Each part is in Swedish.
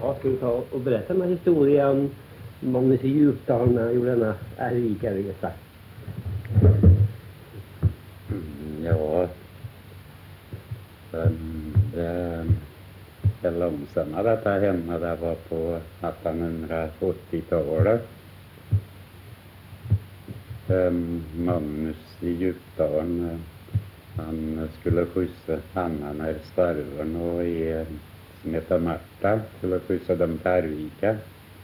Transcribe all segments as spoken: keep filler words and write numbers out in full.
Ja, ska vi ta och berätta en historia om Magnus i Djupdal när han gjorde denna ärrika resa? Mm, ja, um, det, det långsamma detta hände, det var på artonhundraåttiotalet. Um, Magnus i Djupdal, han skulle skjutsa Anna när Starven och en som heter Marta skulle skjutsa dem till Arvika.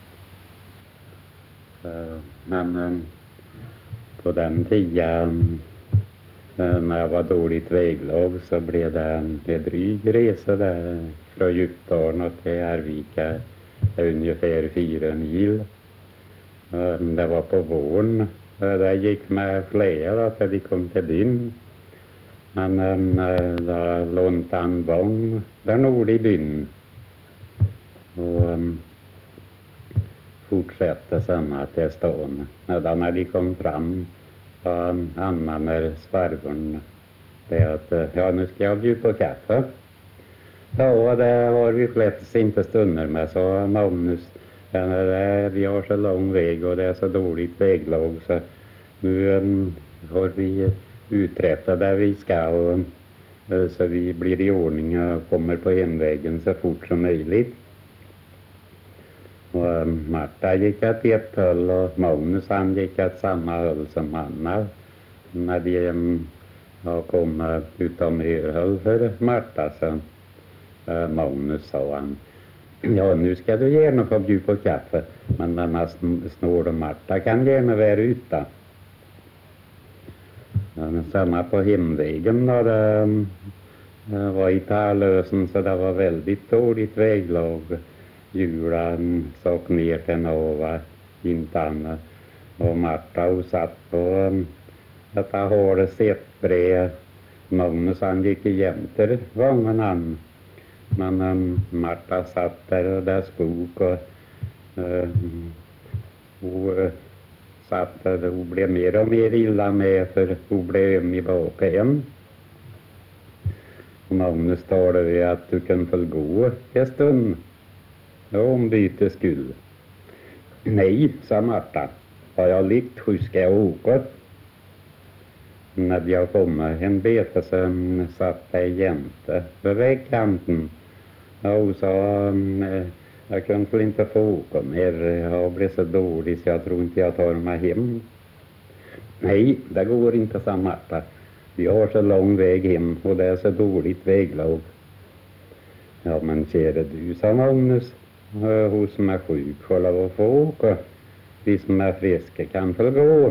Uh, men um, på den tiden uh, när jag var dåligt väglag så blev det en dryg resa där från Djupdal och till Arvika, ungefär fyra mil. Uh, det var på våren. Uh, det gick med flera att de kom till byn. Men um, då lånade han vagn där nord i byn. Och um, fortsatte samma till stan. Då när de kom fram sa Anna när svarvorn det att ja, nu ska jag bjuda på kaffe. Ja, det var vi flest inte stunder med, sa Magnus. Ja, det, vi har så lång väg och det är så dåligt väglag så nu um, har vi uträttat där vi ska och, så vi blir i ordning och kommer på hemvägen så fort som möjligt. Och um, Marta gick att ett håll och Magnus han gick att samma håll som Anna. När de um, kom utom höll för Marta så uh, Magnus sa han, ja nu ska du gärna få bjuda på kaffe, men denna snår och Marta kan gärna vara ute. Ja, samma på hemvägen då det uh, var i Tarlösen så det var väldigt dåligt väglag. Hjulan såg ner till Nova, inte annat. Och Marta och satt på um, detta hårda sättbrev. Magnus han gick i jämter vagnen han. Men um, Marta satt där och där skog och, uh, och uh, satt där och blev mer och mer illa med för hon blev öm i baken. Och Magnus talade att du kan få gå en stund. Ja, om byte skull. Nej, sa Marta. Har jag likt, hur ska jag åka? När jag kom en bete som satt jag jämte vid vägkanten. Ja, hon sa, jag kunde väl inte få åka mer. Jag blev så dålig så jag tror inte jag tar mig hem. Nej, det går inte, sa Marta. Vi har så lång väg hem och det är så dåligt väglag. Ja, men käre du, sa Magnus. Hon som är sjuk får lov att få åka. Vi som är friska kan få gå.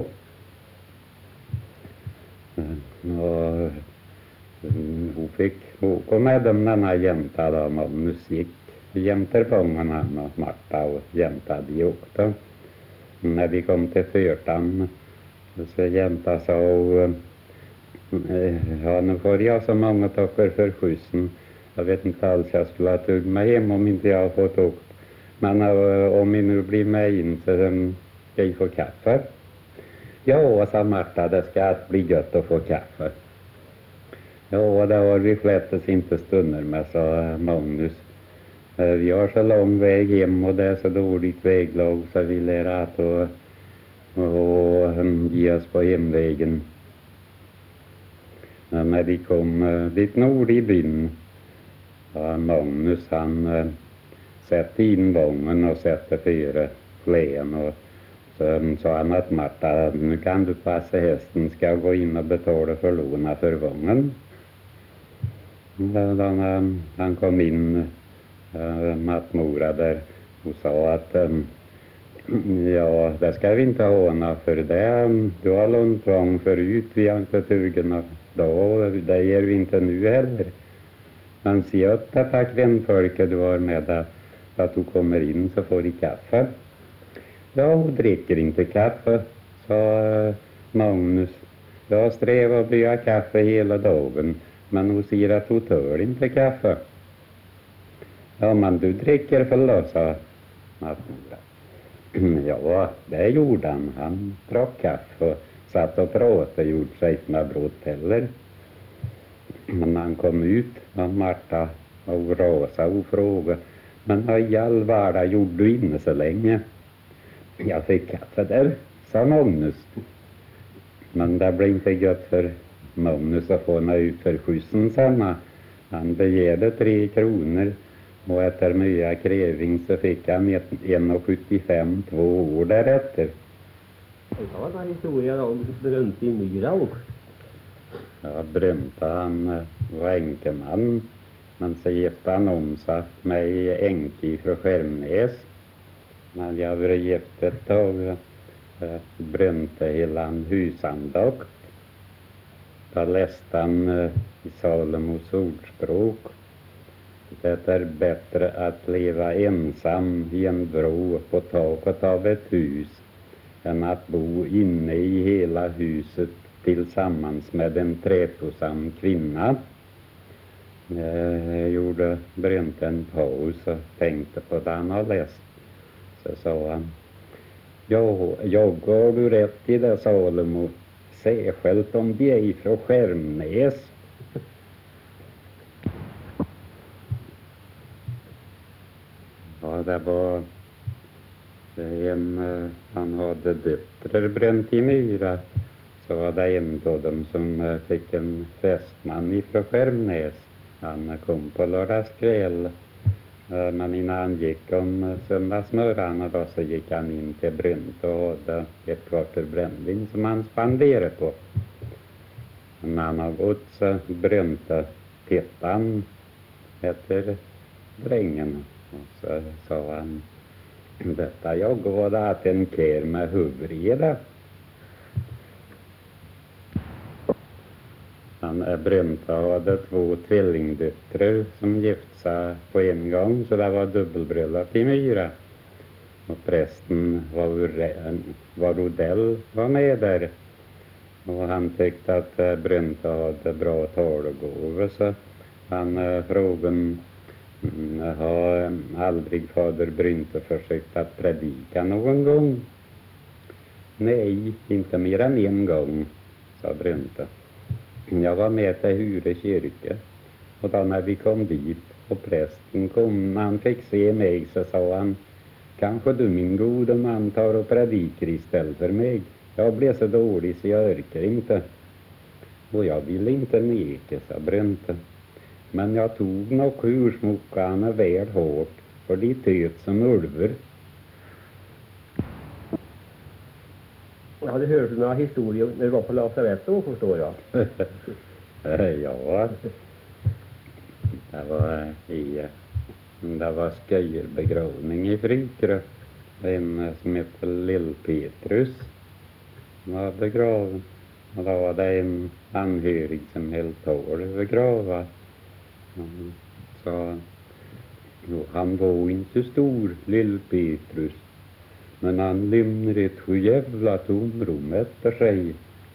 Och hon fick åka med dem denna jämta då Magnus gick. Jämter fångarna och Marta och jämta de åkte. När vi kom till Förtan så jämta sa ja, nu får jag så många tackar för skjutsen. Jag vet inte alls jag skulle ha tagit mig hem om inte jag har fått åkt. Men uh, om vi nu blir med in så um, ska jag få kaffe. Ja, sa Marta, det ska bli gött att få kaffe. Ja, det har vi flättes inte stunder med, sa Magnus. Uh, vi har så lång väg hem och det är så dåligt väglag så vi lär att och, och um, ge oss på hemvägen. Uh, när vi kom uh, dit nord i byn, ja, Magnus han uh, sätter in vagnen och sätter fyra kläen och så sa han att Marta, nu kan du passa hästen, ska jag gå in och betala för låna för vagnen. Då när han kom in, äh, Mattmora där och sa att ähm, ja, det ska vi inte ha för det, du har lånt vagn förut, vi har inte tugen då, det ger vi inte nu heller. Men se att detta kvinnfolket du har med dig, att du kommer in så får du kaffe. Ja, hon dricker inte kaffe, sa Magnus. Jag strävar att bli kaffe hela dagen, men hon säger att hon tar inte kaffe. Ja, men du dricker för då, sa Mattmora. Ja, det gjorde han. Han drack kaffe och satt och pratade, gjorde sig inte med brott heller. Men när han kom ut, och Marta och Rosa och frågade, Men i all värld gjorde du inne så länge? Jag fick kaffe där, sa Magnus. Men det blev inte gött för Magnus att få nå ut för skjutsen sen. Han begärde tre kronor och efter mycket kräving så fick han en komma sjuttiofem två år därefter. Det var en historia om Brunte i Myra också. Ja, Brunte han var enkeman. Men så gifte han om sig med enki från Skärmnäs. Men jag var gift ett tag. Brunte hela en husandakt. Då läste han i Salomos ordspråk. Det är bättre att leva ensam i en vrå på taket av ett hus än att bo inne i hela huset tillsammans med en trätosam kvinna. Jag gjorde Brunte en paus och tänkte på det han har läst. Så sa han: ja, jag har du rätt i det, Salomo. Särskilt om de är ifrån Skärmnäs. Ja, det var en, han hade döttrar Brunte i Myra. Så var det en av dem som fick en fästman ifrån Skärmnäs. Han kom på lördagskväll. Men innan han gick om söndagsmorgonen då så gick han in till Brunte och hade ett kvarter brännvin som han spenderade på. När han har gått så Brunte tittade han efter drängen och så sa han: detta jag går att en kär med huvreda. Han Brunte hade två tvillingdöttrar som gift sig på en gång, så det var dubbelbröllop i Myra. Och prästen var, var Odell var med där. Och han tyckte att Brunte hade bra talgåvor, så han äh, frågade: har aldrig fader Brunte försökt att predika någon gång? Nej, inte mer än en gång, sa Brunte. Jag var med till Hure kyrka och då när vi kom dit och prästen kom, när han fick se mig så sa han: kanske du min gode man tar och predikar istället för mig. Jag blev så dålig så jag orkar inte. Och jag ville inte neka, sa Brunte. Men jag tog nog kursmockarna väl hårt för de töt som ulver. Ja, du hörde några historier när du var på lasarettet, förstår jag. Ja, det var i det var sköjerbegravning i Frykre. En som heter Lill-Petrus var begraven. Och då var det en anhörig som helt hård begrava. Så jo, han var inte stor, Lill-Petrus. Men han lämnade ett jävla tomrum efter sig.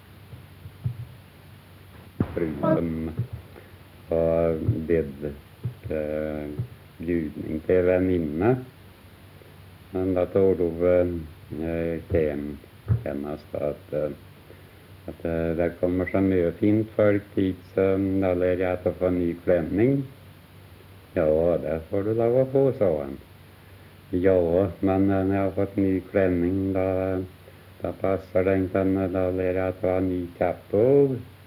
Frun var bedd äh, bjudning till väninna. Men då tog då äh, hem hennes att, äh, att äh, det kommer så mycket fint folk dit, så då lär jag att få ny klänning. Ja, det får du lov att få, sa han. Ja, men när jag har fått ny klänning då, då passar det inte, då lär jag att ha ny kappa.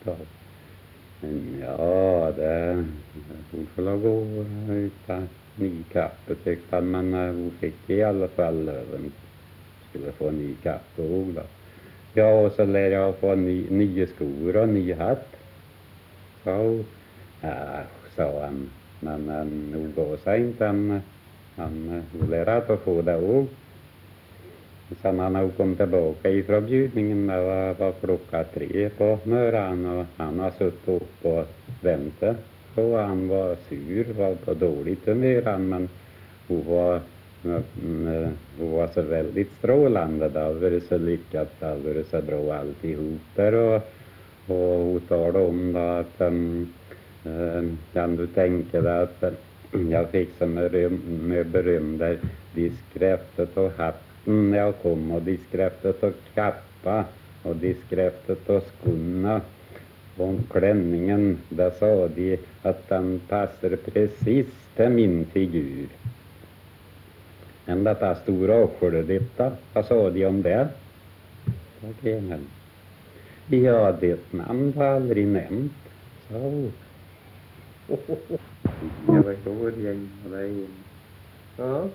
Ja, det hon får lov att utan ny kappa tyckte han, men hon fick i alla fall löven. Skulle få ny kappa då. Ja, och så lär jag få ny, nya skor och ny hatt. Så, ja, sa han, men nog går sig inte han. Han lär att få det också. Sen han har kommit tillbaka ifrån bjudningen, det var, var klockan tre på morgonen och han har suttit upp och väntat. Och han var sur, var på dåligt humör, men hon var, hon var så väldigt strålande. Det har varit så lyckat, det har varit så bra alltihop där. Och, och hon talade om då att um, um, kan du tänka dig att jag fick så med beröm där diskräftet och hatten när jag kom, och diskräftet och kappa och diskräftet och skorna och klänningen. Där sa de att den passar precis till min figur. En detta stora avskördet, vad sa de om det? Okej, men. Ja, det namn var aldrig nämnt. Så. Jag var då gäng och det är Ja.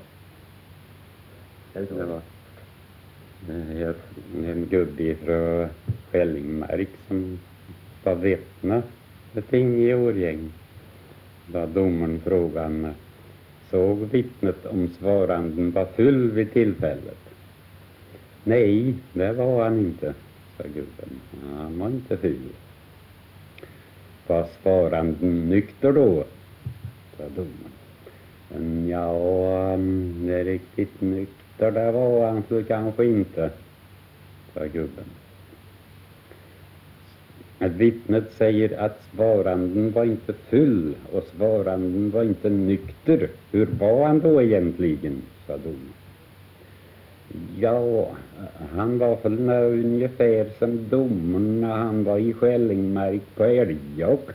det var eh, en gubbe från Skällingmark som var vittne ett inge årgäng. Då domaren frågan såg vittnet om svaranden var full vid tillfället. Nej, det var han inte, sa gubben. Han var inte full. Var svaranden nykter då, sa domaren. Men ja, det är riktigt nykter, det var han så kanske inte, sa gubben. Att vittnet säger att svaranden var inte full och svaranden var inte nykter. Hur var han då egentligen, sa domaren. Ja, han var väl ungefär som domaren när han var i Skällingmark på älgjakt.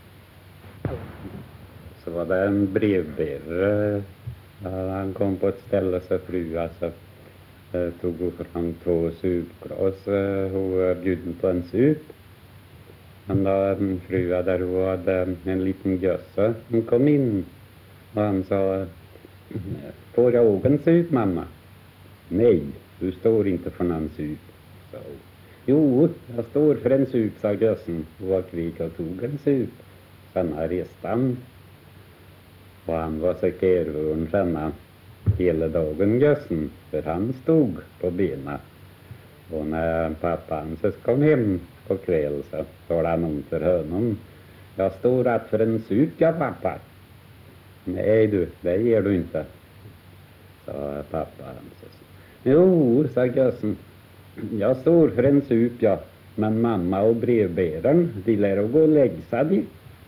Så var det en brevbärare. Han kom på ett ställe så fru alltså, tog fram två supglas och bjöd på en sup. Han då frua där hade en liten gössa. Hon kom in och han sa, får jag åka en sup, mamma? Nej, du står inte för någon sup, sa hon. Jo, jag står för en sup, sa gössen och var kvik och tog en sup. Sen reste han. Och han var så kärvörn sen hela dagen, gössen, för han stod på benen. Och när pappan så kom hem på kväll så talade han om för honom. Jag står rätt för en sup, ja pappa. Nej du, det ger du inte, sa pappa. Jo, sa gössen. Jag står för en sup, ja. Men mamma och brevbäraren, de lär att gå och lägga dig.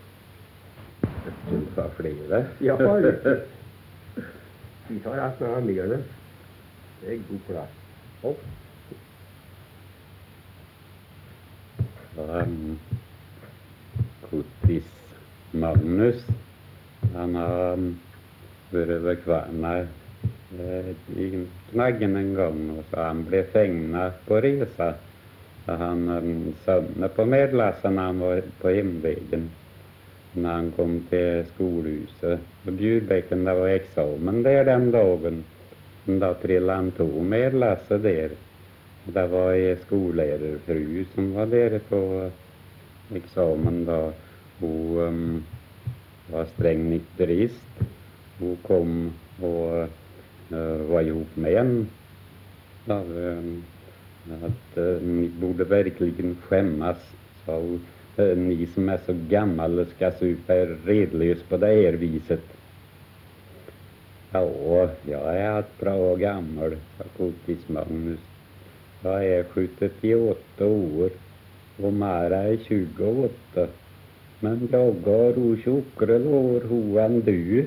Det var flera. Ja, vi tar allt några mer nu. Det är god plats. Och um, Kuttis Magnus, han har um, varit över kvarna eh, i knaggen en gång och så han blev fängna på resa. Så han um, sömnade på medlassen när han var på hemvägen. När han kom till skolhuset på Bjudbäcken, det var examen där den dagen. Då trillade han tog medlasset där. Det var en skollärarfru som var där på examen då. Hon um, var sträng nykterist. Hon kom och uh, var ihop med en. Då, um, att uh, ni borde verkligen skämmas, sa hon. Uh, ni som är så gammal ska supa er redlös på det här viset. Ja, jag är ett bra gammal, sa Kuttis Magnus. Jag är sjuttioåtta år och Mara är tjugoåtta. Men jag har tjockare lår än du.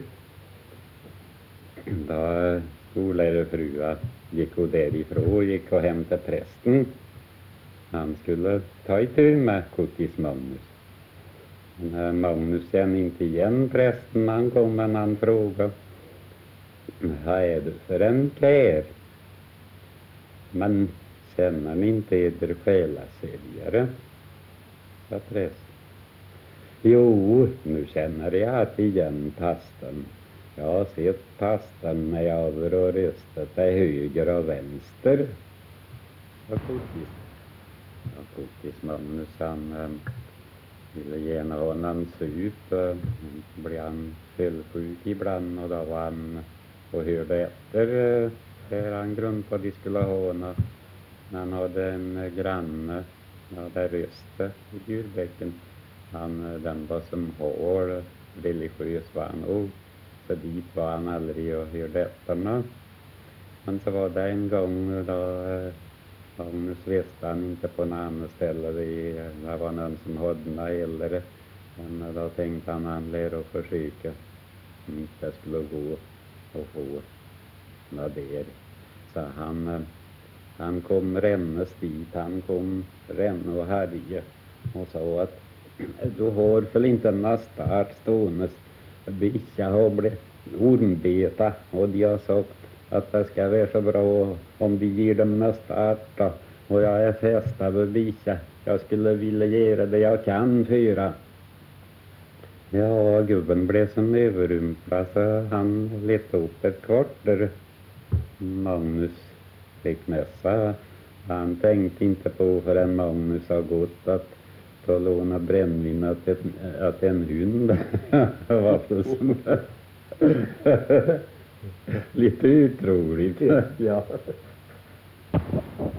Då skollärarfrua gick och därifrån och gick och hämtade prästen. Han skulle ta itu med Kuttis Magnus. Men Magnus kände inte igen prästen. Han kom med en annan fråga. Vad är det för en kär? Men känner ni inte eder själasäljare? Sa prästen. Jo, nu känner jag att igen pastorn. Jag har sett pastorn när jag över och röstat till höger och vänster. Och Kuttis. Och Kuttis Magnus, han um, ville gärna ha någon sup. Uh, blev han fällsjuk ibland och då var han och hörde efter uh, där han grund på att de skulle ha något. Han hade en granne, ja, där röste i Bjudbäcken. Han, den var som hård, religiös var han och så dit var han aldrig och hörde efter något. Men så var det en gång då Magnus visste han inte på något annat ställe. Det, det var någon som hade några äldre. Men då tänkte han han lär att försöka om inte skulle gå och få något där. Så han Han kom rännes dit, han kom ränna och härje och sa att du har väl inte nästa stående. Vissa har blivit ormbeta och de har sagt att det ska vara så bra om de ger dem nästa art. Och jag är fästa bevisat. Jag skulle vilja göra det jag kan fyra. Ja, gubben blev som överrumplad så han lette upp ett kort där Magnus fick mässa. Han tänkte inte på förrän Magnus har gått att ta låna brännvin att, ett, att en hund var det som lite utroligt. Ja.